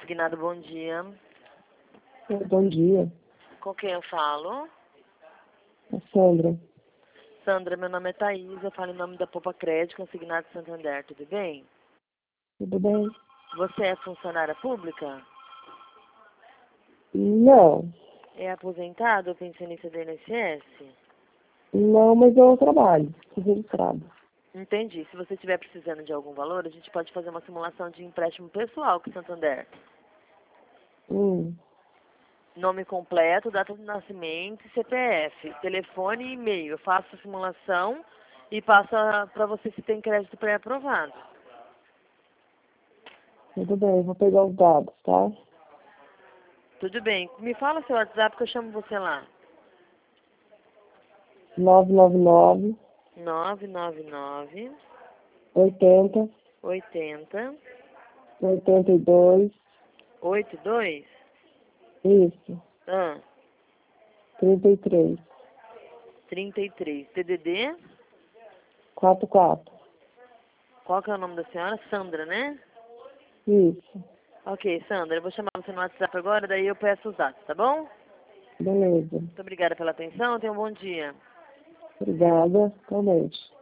Consignado, bom dia. Bom dia, Com quem eu falo? é Sandra. Sandra, meu nome é Thaís, eu falo em nome da Poupa Crédito, Consignado Santander, tudo bem? Tudo bem? Você é funcionária pública? Não, É aposentado ou pensionista do INSS? não, mas eu trabalho, sou registrada. Entendi. Se você estiver precisando de algum valor, a gente pode fazer uma simulação de empréstimo pessoal com o Santander. Hum, Nome completo, data de nascimento, CPF, telefone e e-mail. Eu faço a simulação e passo para você se tem crédito pré-aprovado. tudo bem, vou pegar os dados, tá? Tudo bem. Me fala seu WhatsApp que eu chamo você lá. 999 999 80 80 82, 82 isso, ah, 33, 33. TDD? 44, Qual que é o nome da senhora? Sandra, né? isso, Ok, Sandra, eu vou chamar você no WhatsApp agora, daí eu peço os dados, tá bom? beleza. Muito obrigada pela atenção, tenha um bom dia. Obrigada, realmente.